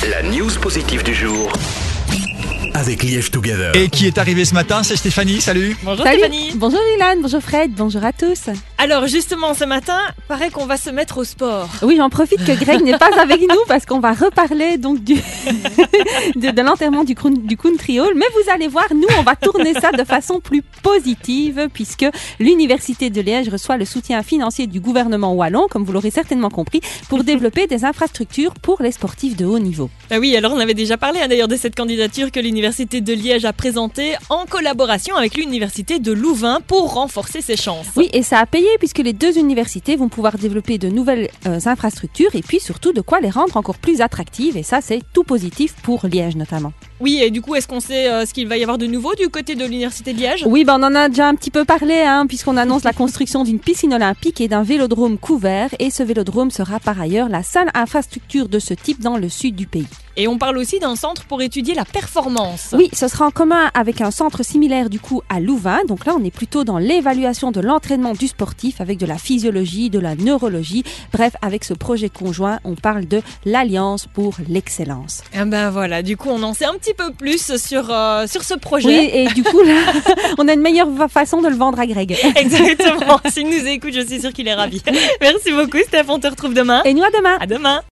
La news positive du jour avec Liège Together. Et qui est arrivé ce matin, c'est Stéphanie, salut. Bonjour Salut. Stéphanie. Bonjour Ilan, bonjour Fred, bonjour à tous. Alors justement ce matin, paraît qu'on va se mettre au sport. Oui, j'en profite que Greg n'est pas avec nous parce qu'on va reparler donc de l'enterrement du Country Hall. Mais vous allez voir, nous on va tourner ça de façon plus positive puisque l'Université de Liège reçoit le soutien financier du gouvernement wallon, comme vous l'aurez certainement compris, pour développer des infrastructures pour les sportifs de haut niveau. Ah oui, alors on avait déjà parlé d'ailleurs de cette candidature que l'Université de Liège a présentée en collaboration avec l'Université de Louvain pour renforcer ses chances. Oui, et ça a payé puisque les deux universités vont pouvoir développer de nouvelles infrastructures et puis surtout de quoi les rendre encore plus attractives. Et ça, c'est tout positif pour Liège notamment. Oui, et du coup, est-ce qu'on sait ce qu'il va y avoir de nouveau du côté de l'Université de Liège ? Oui, on en a déjà un petit peu parlé, puisqu'on annonce la construction d'une piscine olympique et d'un vélodrome couvert. Et ce vélodrome sera par ailleurs la seule infrastructure de ce type dans le sud du pays. Et on parle aussi d'un centre pour étudier la performance. Oui, ce sera en commun avec un centre similaire du coup à Louvain. Donc là, on est plutôt dans l'évaluation de l'entraînement du sportif avec de la physiologie, de la neurologie. Bref, avec ce projet conjoint, on parle de l'Alliance pour l'excellence. Et ben voilà, du coup, on en sait un petit peu plus sur ce projet. Oui, et du coup, là, on a une meilleure façon de le vendre à Greg. Exactement. S'il nous écoute, je suis sûre qu'il est ravi. Merci beaucoup, Steph. On te retrouve demain. Et nous, à demain. À demain.